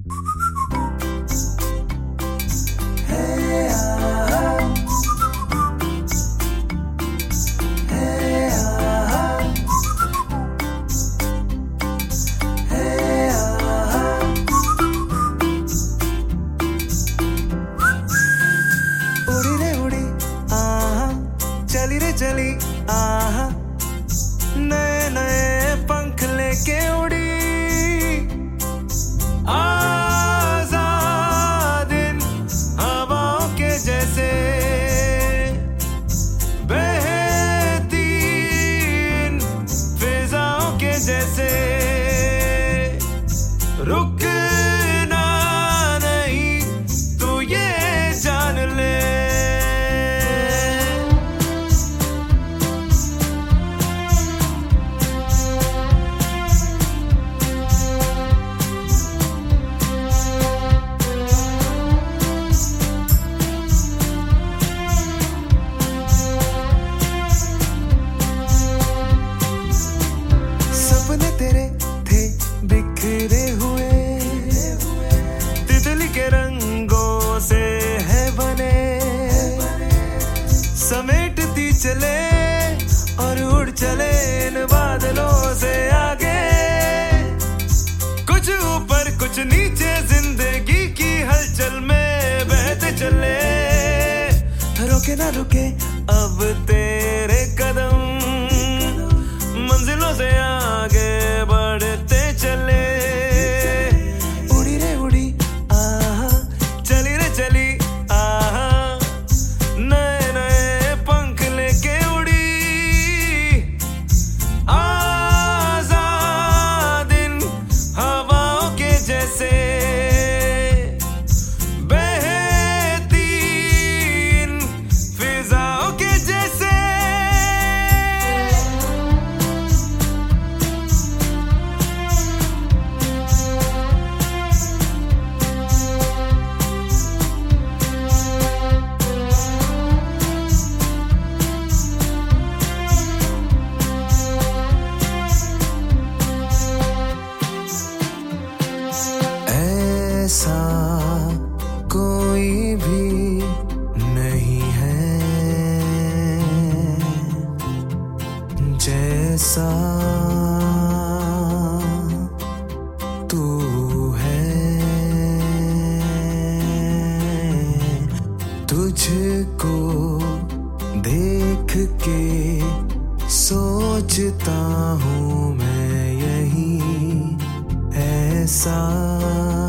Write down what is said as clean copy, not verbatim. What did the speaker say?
चली आहा, नए नए पंख लेके उड़ी आजाद इन हवाओं के जैसे, बहती इन फिजाओं के जैसे, रुकना नहीं तू ये जान ले। तेरे थे बिखरे हुए, तितली के रंगों से है बने, समेटती चले और उड़ चले इन बादलों से आगे, कुछ ऊपर कुछ नीचे जिंदगी की हलचल में बहते चले, रोके ना रुके अब तेरे कदम, मंजिलों से आगे बढ़ते चले। उड़ी रे उड़ी आहा, चली रे चली आहा, नए नए पंख लेके उड़ी आजाद इन हवाओं के जैसे, बहती इन फिजाओं के जैसे। ऐसा कोई भी नहीं है जैसा तू है, तुझको देख के सोचता हूँ मैं यही ऐसा